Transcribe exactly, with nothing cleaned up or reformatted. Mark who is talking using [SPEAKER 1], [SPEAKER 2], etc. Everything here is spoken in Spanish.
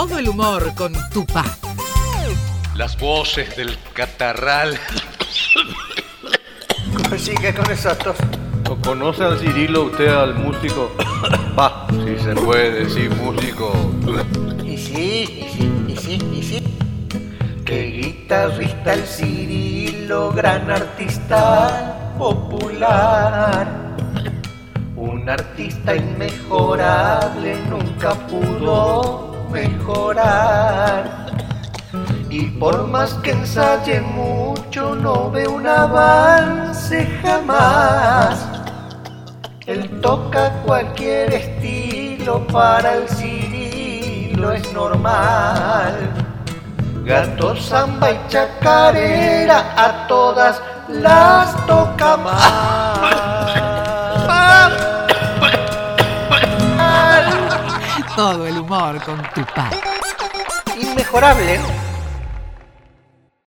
[SPEAKER 1] Todo el humor con Tupac.
[SPEAKER 2] Las voces del catarral.
[SPEAKER 3] Sigue con esa tos.
[SPEAKER 4] ¿Conoce al Cirilo usted, al músico?
[SPEAKER 2] Va, si se puede decir músico.
[SPEAKER 3] Y sí, y sí, y sí, y sí. Qué guitarrista el Cirilo, gran artista popular. Un artista inmejorable, nunca pudo mejorar. Y por más que ensaye mucho, no ve un avance jamás. Él toca cualquier estilo, para el Cirilo es normal. Gato, samba y chacarera, a todas las toca mal.
[SPEAKER 1] Todo el humor con Tupac.
[SPEAKER 3] Inmejorable.